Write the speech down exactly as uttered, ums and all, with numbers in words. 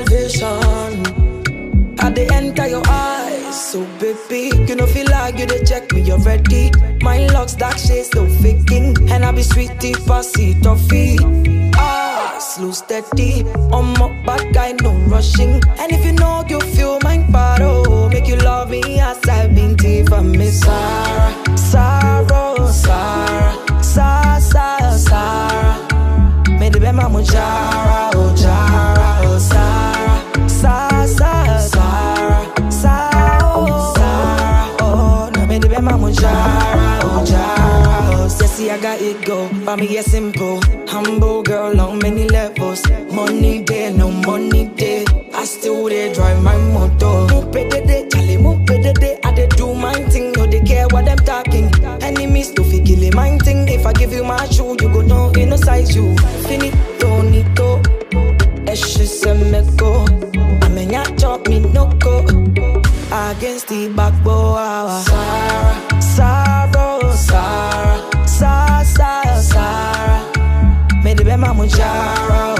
salvation. At the enter your eyes, so baby, you know feel like you dey check me already. My locks dark shades no faking, and I be sweetie passy toffee. Ah, slow steady, I'm a bad guy, no rushing. And if you know you feel my battle, make you love me as I've been tea for me. Sarah, Sarah, Sarah, Sarah, Sarah, Sarah. Me de be mamu Jara, oh Jara, oh Sarah, Sarah, Sarah, Sarah, Sarah, oh Sarah, oh. No me de be mamu Jara, oh Jara, oh. Sassy I got it go, but me yeah simple. Humble girl on many levels. Money there, no money there. I still there drive my motor. Move de de, Charlie, move de de. I dey do my thing, no they care what them talking. Enemies to fi kill my thing. If I give you my shoe, you go know in no size you. Finito, nito, eshe se me go. I mean ya chop me no go. Against the backbone. Sarah, Sarah, Sarah, Sarah, Sarah, Sarah. Me de be mamu Jara.